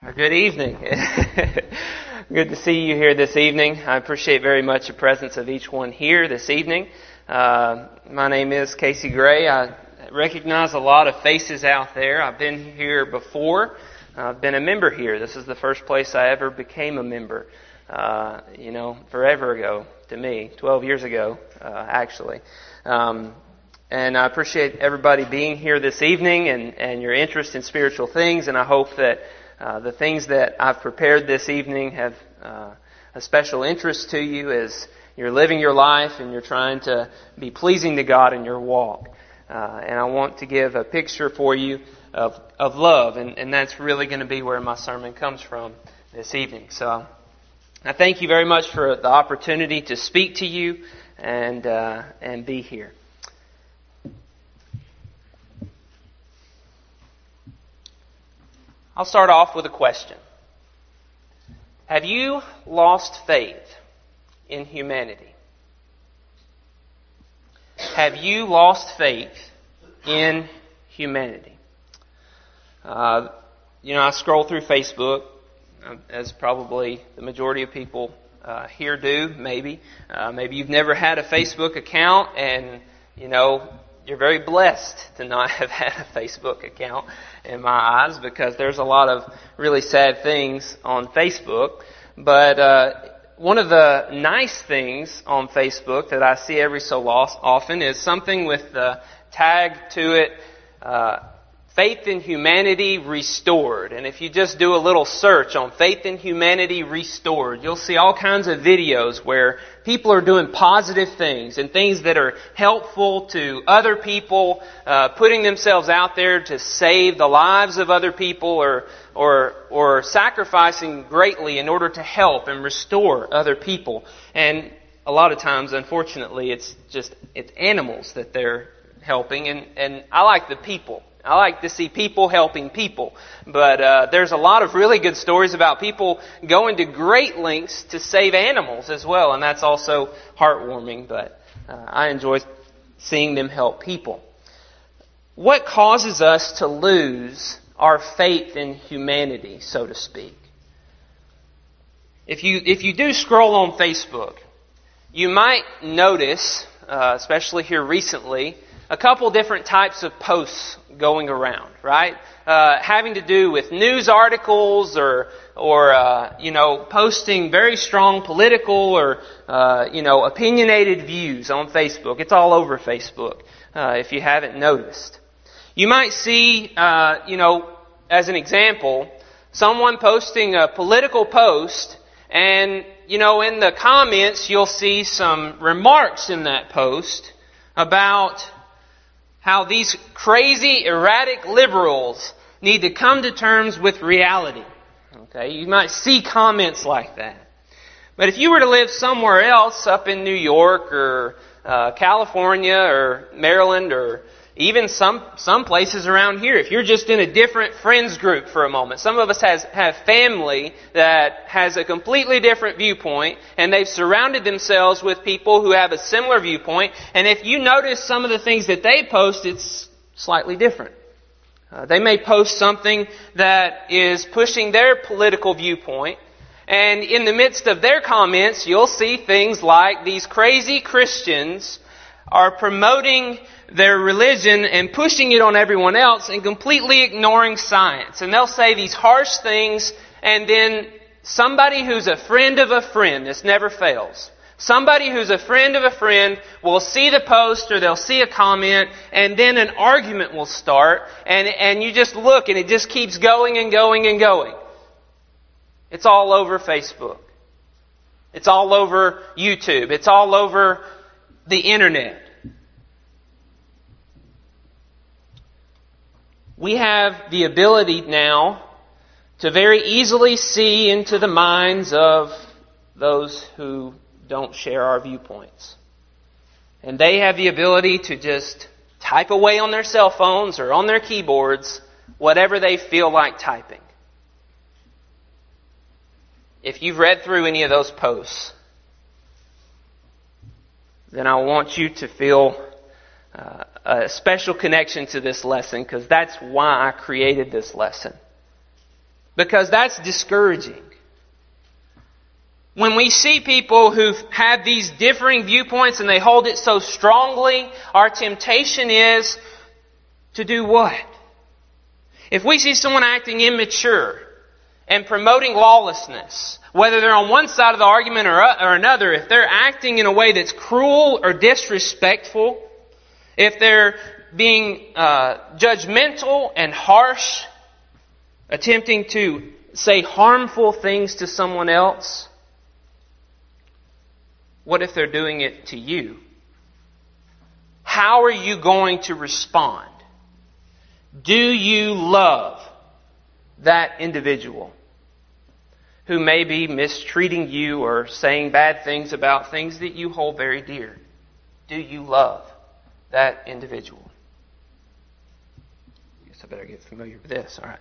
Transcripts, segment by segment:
Good evening. Good to see you here this evening. I appreciate very much the presence of each one here this evening. My name is Casey Gray. I recognize a lot of faces out there. I've been here before. I've been a member here. This is the first place I ever became a member. Forever ago to me, 12 years ago, actually. And I appreciate everybody being here this evening and your interest in spiritual things. And I hope that the things that I've prepared this evening have a special interest to you as you're living your life and you're trying to be pleasing to God in your walk. And I want to give a picture for you of love, and that's really going to be where my sermon comes from this evening. So I thank you very much for the opportunity to speak to you and be here. I'll start off with a question. Have you lost faith in humanity? Have you lost faith in humanity? I scroll through Facebook, as probably the majority of people here do, maybe. Maybe you've never had a Facebook account and, you're very blessed to not have had a Facebook account in my eyes, because there's a lot of really sad things on Facebook. But one of the nice things on Facebook that I see every so often is something with the tag to it, Faith in Humanity Restored. And if you just do a little search on Faith in Humanity Restored, you'll see all kinds of videos where people are doing positive things and things that are helpful to other people, putting themselves out there to save the lives of other people, or sacrificing greatly in order to help and restore other people. And a lot of times, unfortunately, it's animals that they're helping, and I like the people. I like to see people helping people. But there's a lot of really good stories about people going to great lengths to save animals as well. And that's also heartwarming. But I enjoy seeing them help people. What causes us to lose our faith in humanity, so to speak? If you do scroll on Facebook, you might notice, especially here recently, a couple different types of posts going around, right? Having to do with news articles or posting very strong political or, opinionated views on Facebook. It's all over Facebook, if you haven't noticed. You might see, as an example, someone posting a political post, and, in the comments you'll see some remarks in that post about how these crazy, erratic liberals need to come to terms with reality. Okay, you might see comments like that. But if you were to live somewhere else, up in New York or California or Maryland or even some places around here, if you're just in a different friends group for a moment, some of us have family that has a completely different viewpoint, and they've surrounded themselves with people who have a similar viewpoint, and if you notice some of the things that they post, it's slightly different. They may post something that is pushing their political viewpoint, and in the midst of their comments, you'll see things like these crazy Christians are promoting their religion and pushing it on everyone else and completely ignoring science. And they'll say these harsh things, and then somebody who's a friend of a friend, this never fails, somebody who's a friend of a friend will see the post or they'll see a comment, and then an argument will start, and you just look and it just keeps going and going and going. It's all over Facebook. It's all over YouTube. It's all over the internet. We have the ability now to very easily see into the minds of those who don't share our viewpoints. And they have the ability to just type away on their cell phones or on their keyboards whatever they feel like typing. If you've read through any of those posts, then I want you to feel a special connection to this lesson, because that's why I created this lesson. because that's discouraging. When we see people who have these differing viewpoints and they hold it so strongly, our temptation is to do what? If we see someone acting immature and promoting lawlessness, whether they're on one side of the argument or another, if they're acting in a way that's cruel or disrespectful, if they're being judgmental and harsh, attempting to say harmful things to someone else, what if they're doing it to you? How are you going to respond? Do you love that individual who may be mistreating you or saying bad things about things that you hold very dear? Do you love that individual? I guess I better get familiar with this. All right.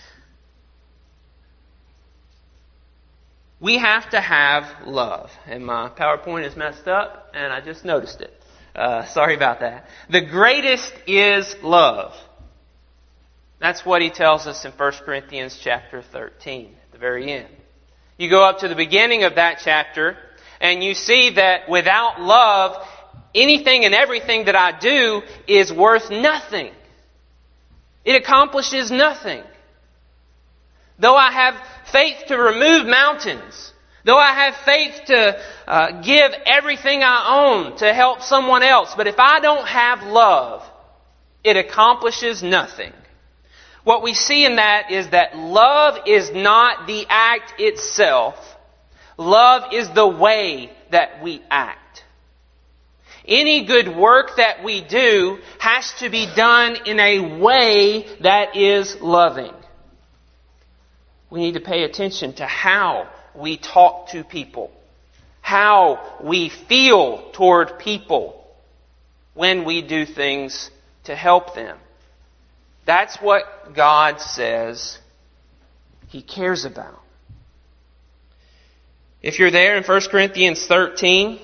We have to have love. And my PowerPoint is messed up, and I just noticed it. Sorry about that. The greatest is love. That's what he tells us in 1 Corinthians chapter 13, at the very end. You go up to the beginning of that chapter, and you see that without love, anything and everything that I do is worth nothing. It accomplishes nothing. Though I have faith to remove mountains, though I have faith to give everything I own to help someone else, but if I don't have love, it accomplishes nothing. What we see in that is that love is not the act itself. Love is the way that we act. Any good work that we do has to be done in a way that is loving. We need to pay attention to how we talk to people, how we feel toward people when we do things to help them. That's what God says He cares about. If you're there in 1 Corinthians 13,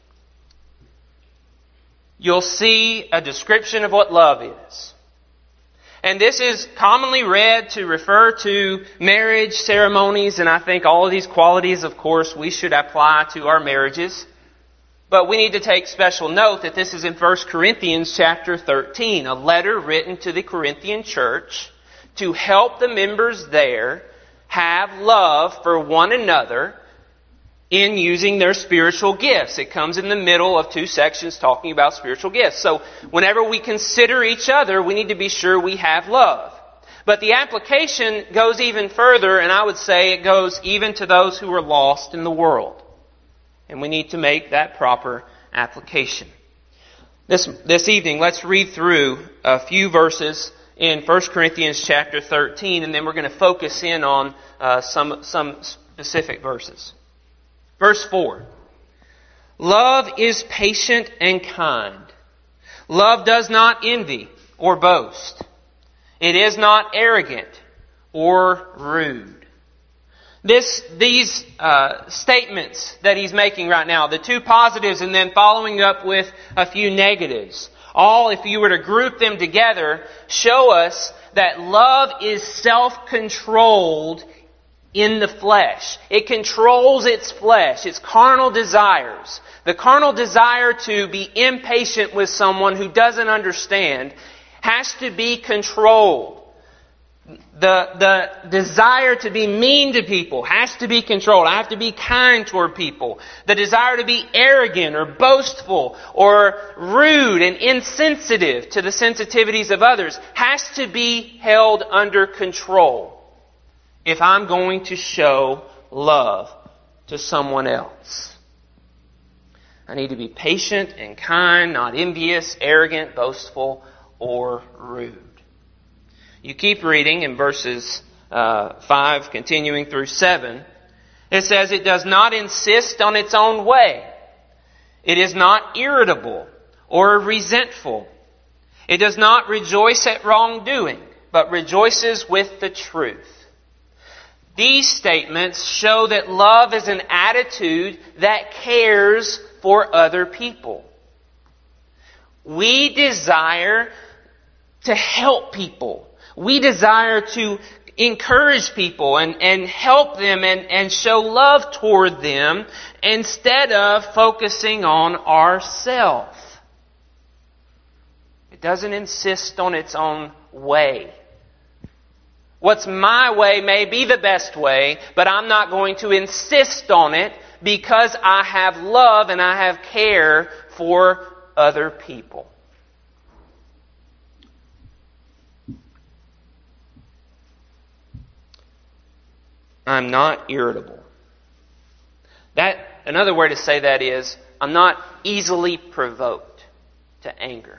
you'll see a description of what love is. And this is commonly read to refer to marriage ceremonies, and I think all of these qualities, of course, we should apply to our marriages. But we need to take special note that this is in 1 Corinthians chapter 13, a letter written to the Corinthian church to help the members there have love for one another in using their spiritual gifts. It comes in the middle of two sections talking about spiritual gifts. So whenever we consider each other, we need to be sure we have love. But the application goes even further, and I would say it goes even to those who are lost in the world. And we need to make that proper application. This evening, let's read through a few verses in 1 Corinthians chapter 13, and then we're going to focus in on some specific verses. Verse 4. Love is patient and kind. Love does not envy or boast. It is not arrogant or rude. These statements that he's making right now, the two positives and then following up with a few negatives, all, if you were to group them together, show us that love is self-controlled in the flesh. It controls its flesh, its carnal desires. The carnal desire to be impatient with someone who doesn't understand has to be controlled. The desire to be mean to people has to be controlled. I have to be kind toward people. The desire to be arrogant or boastful or rude and insensitive to the sensitivities of others has to be held under control if I'm going to show love to someone else. I need to be patient and kind, not envious, arrogant, boastful, or rude. You keep reading in verses 5, continuing through 7. It says, it does not insist on its own way. It is not irritable or resentful. It does not rejoice at wrongdoing, but rejoices with the truth. These statements show that love is an attitude that cares for other people. We desire to help people. We desire to encourage people and help them and show love toward them instead of focusing on ourselves. It doesn't insist on its own way. What's my way may be the best way, but I'm not going to insist on it because I have love and I have care for other people. I'm not irritable. Another way to say that is, I'm not easily provoked to anger.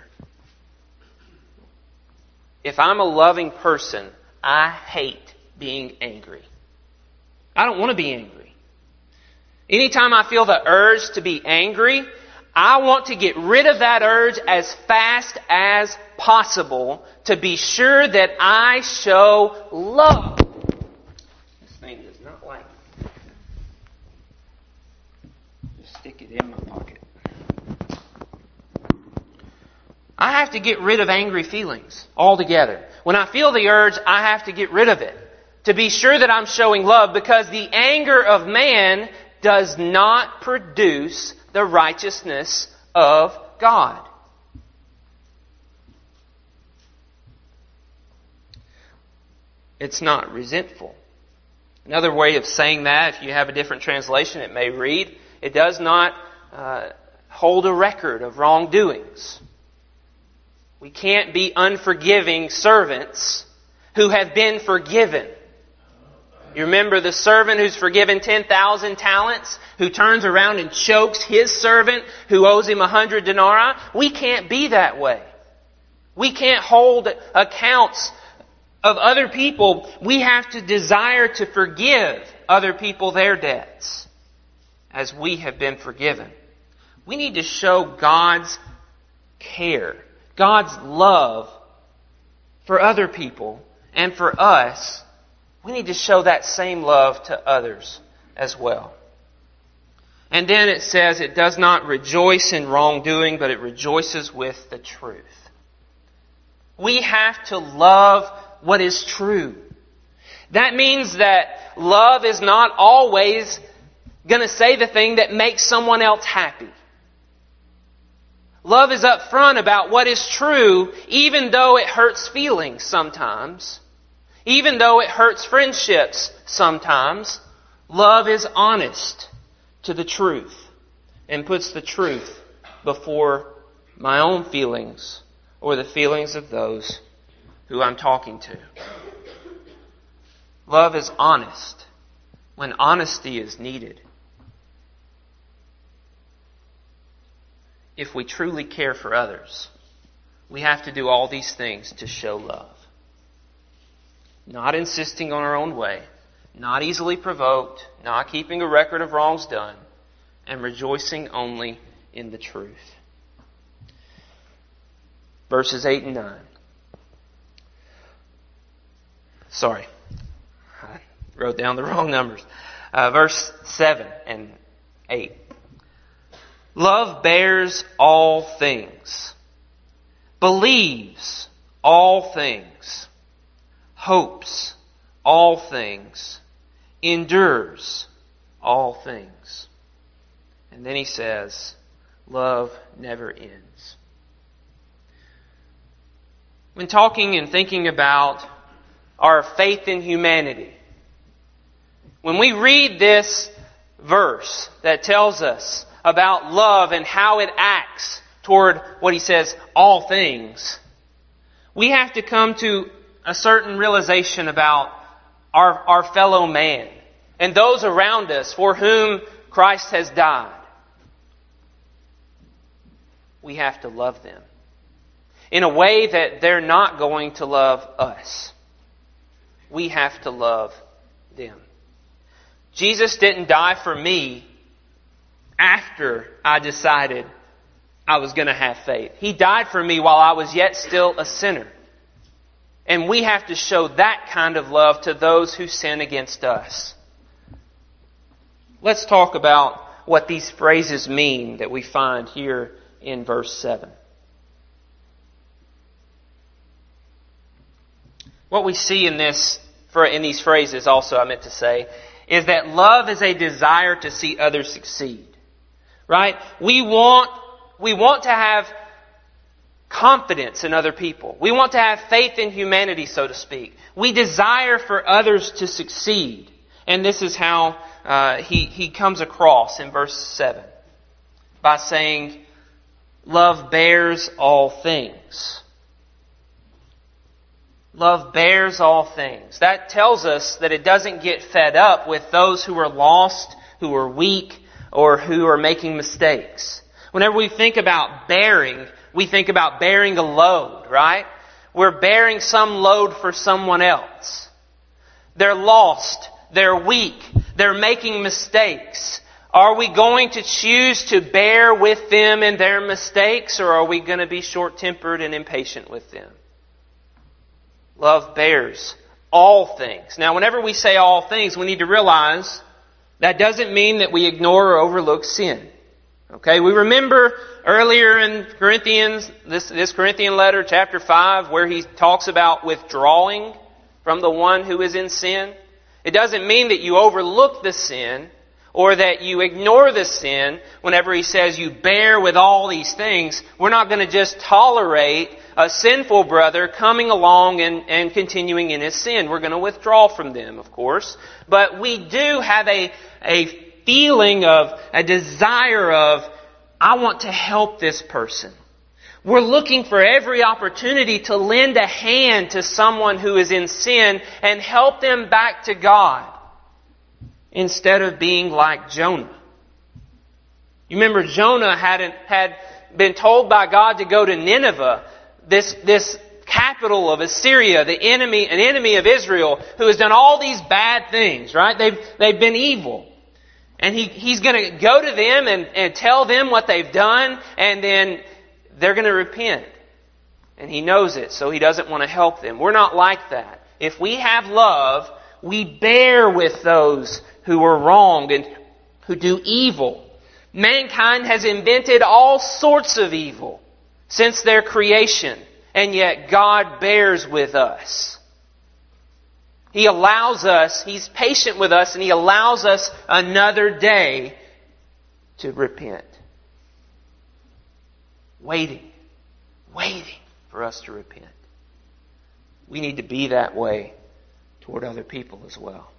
If I'm a loving person, I hate being angry. I don't want to be angry. Anytime I feel the urge to be angry, I want to get rid of that urge as fast as possible to be sure that I show love. This thing does not like it. Just stick it in my pocket. I have to get rid of angry feelings altogether. When I feel the urge, I have to get rid of it to be sure that I'm showing love, because the anger of man does not produce the righteousness of God. It's not resentful. Another way of saying that, if you have a different translation, it may read, it does not hold a record of wrongdoings. We can't be unforgiving servants who have been forgiven. You remember the servant who's forgiven 10,000 talents, who turns around and chokes his servant who owes him 100 denarii? We can't be that way. We can't hold accounts of other people. We have to desire to forgive other people their debts as we have been forgiven. We need to show God's care, God's love for other people and for us. We need to show that same love to others as well. And then it says it does not rejoice in wrongdoing, but it rejoices with the truth. We have to love what is true. That means that love is not always going to say the thing that makes someone else happy. Love is upfront about what is true, even though it hurts feelings sometimes. Even though it hurts friendships sometimes. Love is honest to the truth and puts the truth before my own feelings or the feelings of those who I'm talking to. Love is honest when honesty is needed. If we truly care for others, we have to do all these things to show love. Not insisting on our own way, not easily provoked, not keeping a record of wrongs done, and rejoicing only in the truth. Verses 8 and 9. Sorry, I wrote down the wrong numbers. Verse 7 and 8. Love bears all things, believes all things, hopes all things, endures all things. And then he says, love never ends. When talking and thinking about our faith in humanity, when we read this verse that tells us about love and how it acts toward what he says, all things, we have to come to a certain realization about our fellow man and those around us for whom Christ has died. We have to love them in a way that they're not going to love us. We have to love them. Jesus didn't die for me after I decided I was going to have faith. He died for me while I was yet still a sinner. And we have to show that kind of love to those who sin against us. Let's talk about what these phrases mean that we find here in verse 7. What we see in this in these phrases also I meant to say, is that love is a desire to see others succeed. Right? We want to have confidence in other people. We want to have faith in humanity, so to speak. We desire for others to succeed. And this is how he comes across in verse 7 by saying, love bears all things. Love bears all things. That tells us that it doesn't get fed up with those who are lost, who are weak, or who are making mistakes. Whenever we think about bearing, we think about bearing a load, right? We're bearing some load for someone else. They're lost. They're weak. They're making mistakes. Are we going to choose to bear with them in their mistakes, or are we going to be short-tempered and impatient with them? Love bears all things. Now, whenever we say all things, we need to realize that doesn't mean that we ignore or overlook sin. Okay, we remember earlier in Corinthians, this Corinthian letter, chapter 5, where he talks about withdrawing from the one who is in sin. It doesn't mean that you overlook the sin or that you ignore the sin whenever he says you bear with all these things. We're not going to just tolerate a sinful brother coming along and continuing in his sin. We're going to withdraw from them, of course. But we do have a feeling of, a desire of, I want to help this person. We're looking for every opportunity to lend a hand to someone who is in sin and help them back to God, instead of being like Jonah. You remember Jonah had been told by God to go to Nineveh, this capital of Assyria, an enemy of Israel, who has done all these bad things, right? They've been evil. And he's going to go to them and tell them what they've done, and then they're going to repent. And he knows it, so he doesn't want to help them. We're not like that. If we have love, we bear with those who are wronged and who do evil. Mankind has invented all sorts of evil since their creation, and yet God bears with us. He allows us, He's patient with us, and He allows us another day to repent. Waiting for us to repent. We need to be that way toward other people as well.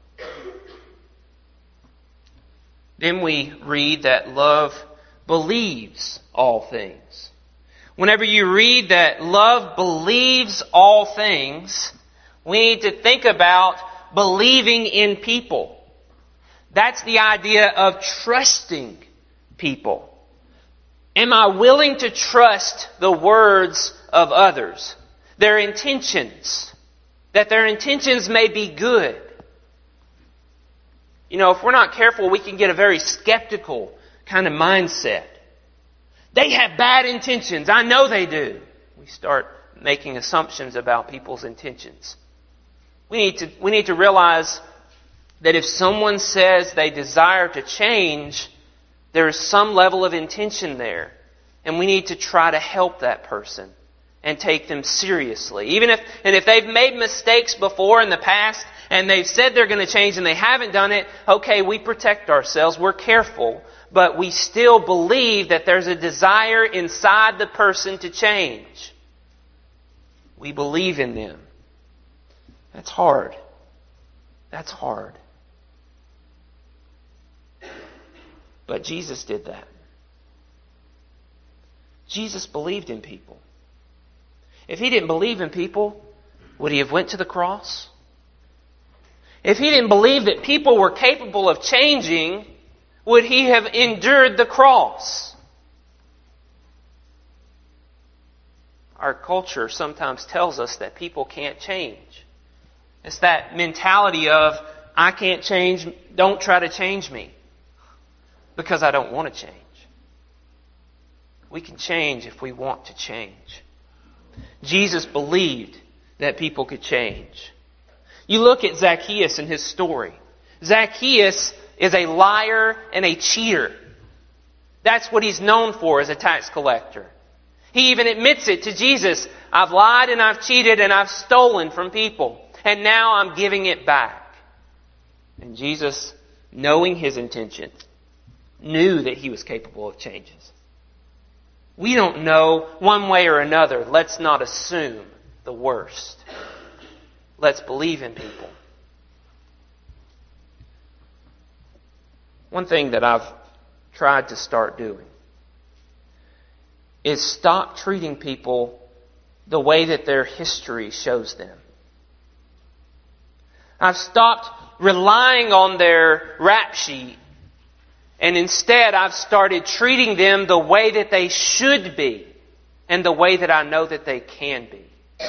Then we read that love believes all things. Whenever you read that love believes all things, we need to think about believing in people. That's the idea of trusting people. Am I willing to trust the words of others? Their intentions. That their intentions may be good. You know, if we're not careful, we can get a very skeptical kind of mindset. They have bad intentions. I know they do. We start making assumptions about people's intentions. We need to realize that if someone says they desire to change, there is some level of intention there. And we need to try to help that person and take them seriously. If they've made mistakes before in the past and they've said they're going to change and they haven't done it, okay, we protect ourselves, we're careful, but we still believe that there's a desire inside the person to change. We believe in them. That's hard. That's hard. But Jesus did that. Jesus believed in people. If He didn't believe in people, would He have went to the cross? If He didn't believe that people were capable of changing, would He have endured the cross? Our culture sometimes tells us that people can't change. It's that mentality of, I can't change, don't try to change me, because I don't want to change. We can change if we want to change. Jesus believed that people could change. You look at Zacchaeus and his story. Zacchaeus is a liar and a cheater. That's what he's known for as a tax collector. He even admits it to Jesus. I've lied and I've cheated and I've stolen from people. and now I'm giving it back. And Jesus, knowing his intention, knew that he was capable of changes. We don't know one way or another. Let's not assume the worst. Let's believe in people. One thing that I've tried to start doing is stop treating people the way that their history shows them. I've stopped relying on their rap sheet, and instead I've started treating them the way that they should be and the way that I know that they can be.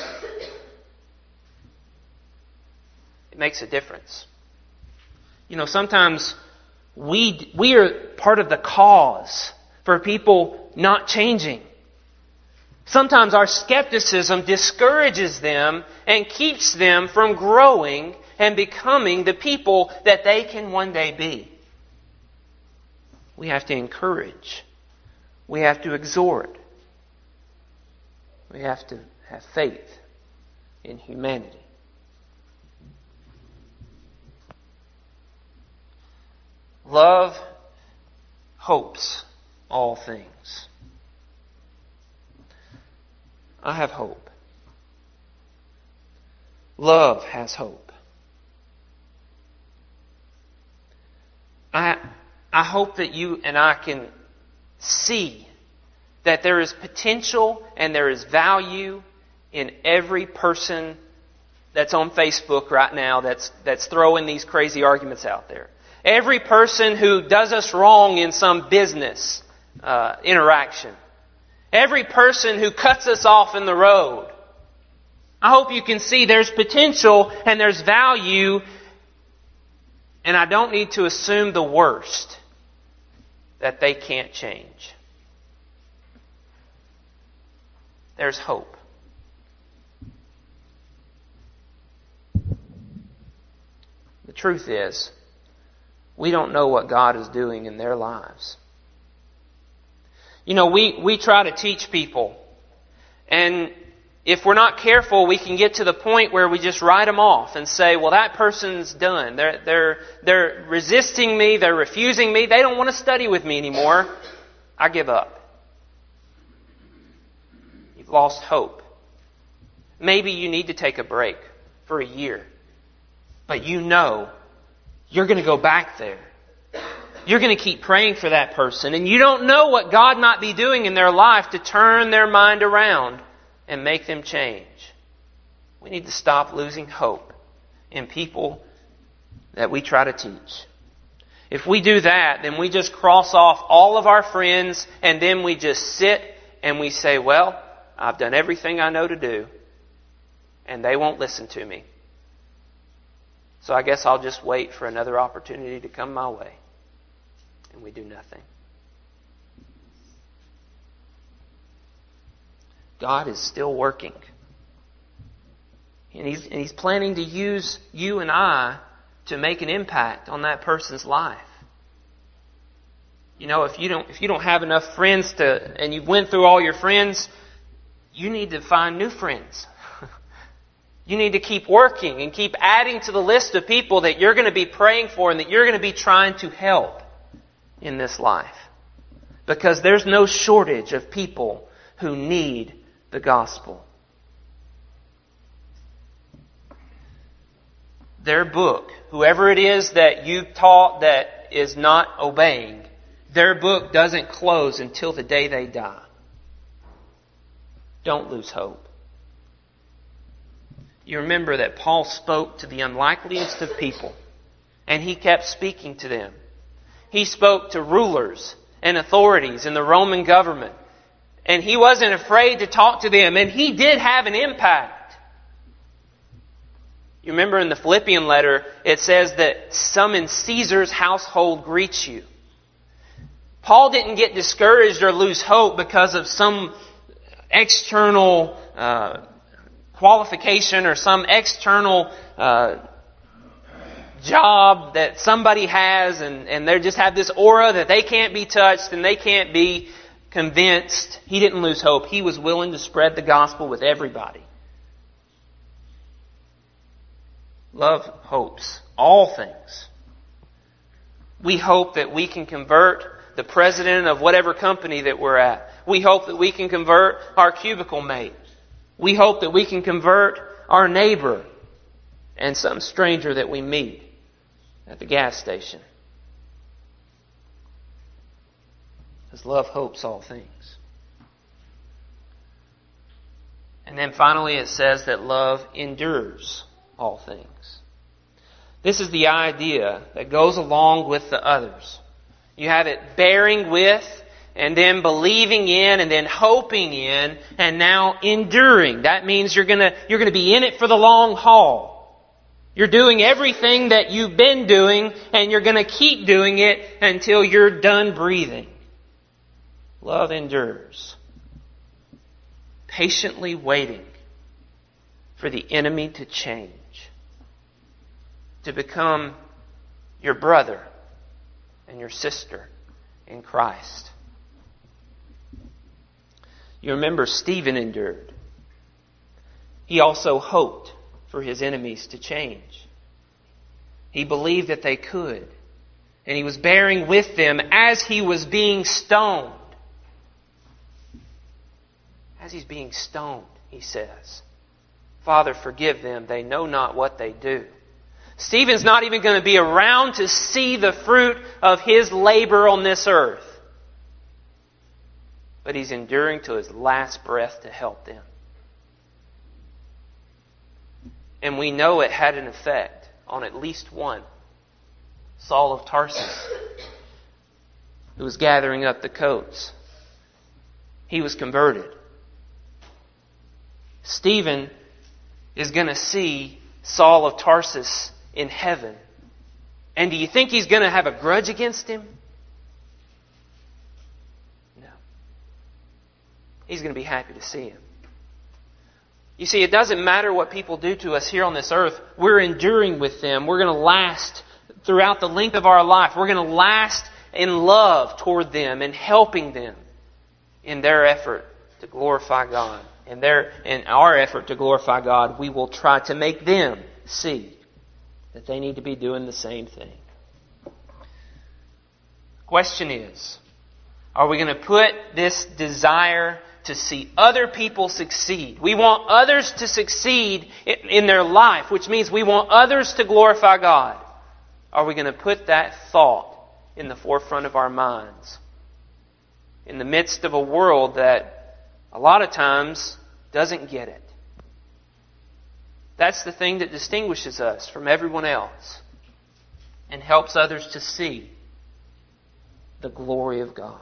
It makes a difference. You know, sometimes we are part of the cause for people not changing. Sometimes our skepticism discourages them and keeps them from growing and becoming the people that they can one day be. We have to encourage. We have to exhort. We have to have faith in humanity. Love hopes all things. I have hope. Love has hope. I hope that you and I can see that there is potential and there is value in every person that's on Facebook right now that's throwing these crazy arguments out there. Every person who does us wrong in some business interaction. Every person who cuts us off in the road. I hope you can see there's potential and there's value, and I don't need to assume the worst, that they can't change. There's hope. The truth is, we don't know what God is doing in their lives. You know, we try to teach people, and if we're not careful, we can get to the point where we just write them off and say, well, that person's done. They're resisting me. They're refusing me. They don't want to study with me anymore. I give up. You've lost hope. Maybe you need to take a break for a year. But you know you're going to go back there. You're going to keep praying for that person. And you don't know what God might be doing in their life to turn their mind around and make them change. We need to stop losing hope in people that we try to teach. If we do that, then we just cross off all of our friends, and then we just sit and we say, well, I've done everything I know to do, and they won't listen to me. So I guess I'll just wait for another opportunity to come my way. And we do nothing. God is still working. And He's planning to use you and I to make an impact on that person's life. You know, if you don't have enough friends and you've went through all your friends, you need to find new friends. You need to keep working and keep adding to the list of people that you're going to be praying for and that you're going to be trying to help in this life. Because there's no shortage of people who need the gospel. Their book, whoever it is that you've taught that is not obeying, their book doesn't close until the day they die. Don't lose hope. You remember that Paul spoke to the unlikeliest of people, and he kept speaking to them. He spoke to rulers and authorities in the Roman government, and he wasn't afraid to talk to them, and he did have an impact. You remember in the Philippian letter, it says that some in Caesar's household greet you. Paul didn't get discouraged or lose hope because of some external qualification or some external job that somebody has, and they just have this aura that they can't be touched and they can't be convinced. He didn't lose hope. He was willing to spread the gospel with everybody. Love hopes all things. We hope that we can convert the president of whatever company that we're at. We hope that we can convert our cubicle mate. We hope that we can convert our neighbor and some stranger that we meet at the gas station. Because love hopes all things. And then finally it says that love endures all things. This is the idea that goes along with the others. You have it bearing with, and then believing in, and then hoping in, and now enduring. That means you're going to be in it for the long haul. You're doing everything that you've been doing, and you're going to keep doing it until you're done breathing. Love endures. Patiently waiting for the enemy to change. To become your brother and your sister in Christ. You remember Stephen endured. He also hoped for his enemies to change. He believed that they could. And he was bearing with them as he was being stoned. As he's being stoned, he says, Father, forgive them. They know not what they do. Stephen's not even going to be around to see the fruit of his labor on this earth. But he's enduring to his last breath to help them. And we know it had an effect on at least one. Saul of Tarsus, who was gathering up the coats. He was converted. Stephen is going to see Saul of Tarsus in heaven. And do you think he's going to have a grudge against him? No. He's going to be happy to see him. You see, it doesn't matter what people do to us here on this earth. We're enduring with them. We're going to last throughout the length of our life. We're going to last in love toward them and helping them in their effort to glorify God. In our effort to glorify God, we will try to make them see that they need to be doing the same thing. Question is, are we going to put this desire to see other people succeed? We want others to succeed in their life, which means we want others to glorify God. Are we going to put that thought in the forefront of our minds? In the midst of a world that a lot of times doesn't get it. That's the thing that distinguishes us from everyone else and helps others to see the glory of God.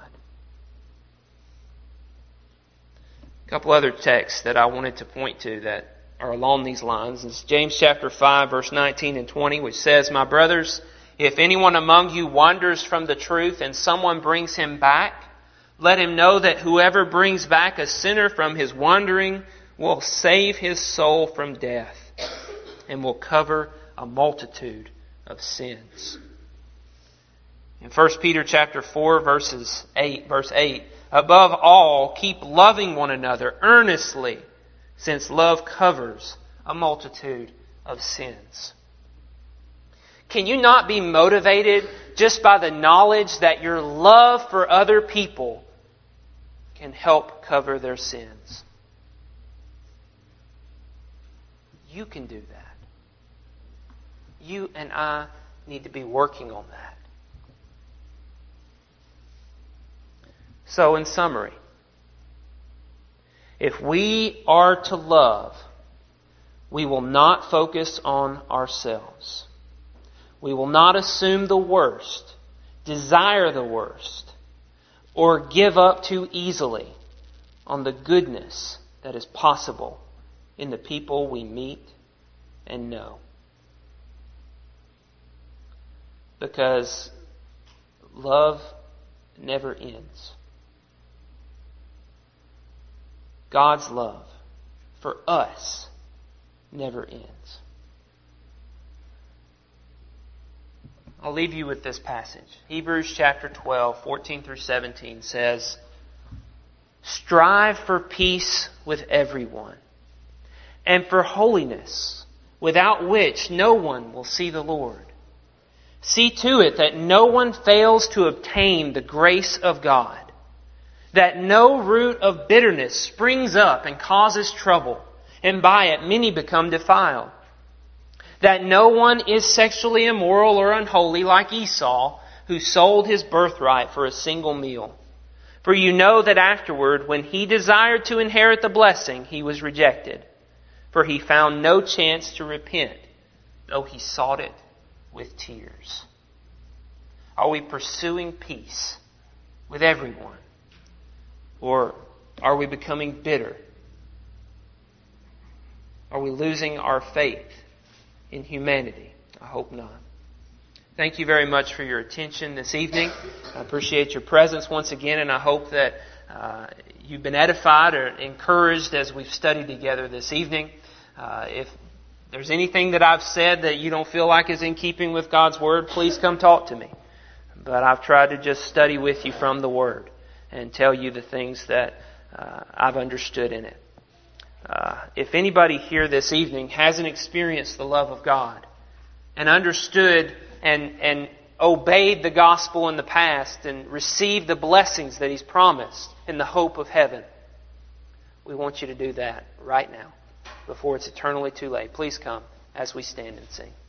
A couple other texts that I wanted to point to that are along these lines. It's James chapter 5, verse 19 and 20, which says, My brothers, if anyone among you wanders from the truth and someone brings him back, let him know that whoever brings back a sinner from his wandering will save his soul from death and will cover a multitude of sins. In 1 Peter chapter 4, verse 8, above all, keep loving one another earnestly, since love covers a multitude of sins. Can you not be motivated just by the knowledge that your love for other people can help cover their sins? You can do that. You and I need to be working on that. So, in summary, if we are to love, we will not focus on ourselves. We will not assume the worst, desire the worst, or give up too easily on the goodness that is possible in the people we meet and know. Because love never ends. God's love for us never ends. I'll leave you with this passage. Hebrews chapter 12, 14 through 17 says, Strive for peace with everyone, and for holiness, without which no one will see the Lord. See to it that no one fails to obtain the grace of God, that no root of bitterness springs up and causes trouble, and by it many become defiled. That no one is sexually immoral or unholy like Esau, who sold his birthright for a single meal. For you know that afterward, when he desired to inherit the blessing, he was rejected. For he found no chance to repent, though he sought it with tears. Are we pursuing peace with everyone? Or are we becoming bitter? Are we losing our faith in humanity? I hope not. Thank you very much for your attention this evening. I appreciate your presence once again, and I hope that you've been edified or encouraged as we've studied together this evening. If there's anything that I've said that you don't feel like is in keeping with God's Word, please come talk to me. But I've tried to just study with you from the Word and tell you the things that I've understood in it. If anybody here this evening hasn't experienced the love of God and understood and obeyed the gospel in the past and received the blessings that He's promised in the hope of heaven, we want you to do that right now before it's eternally too late. Please come as we stand and sing.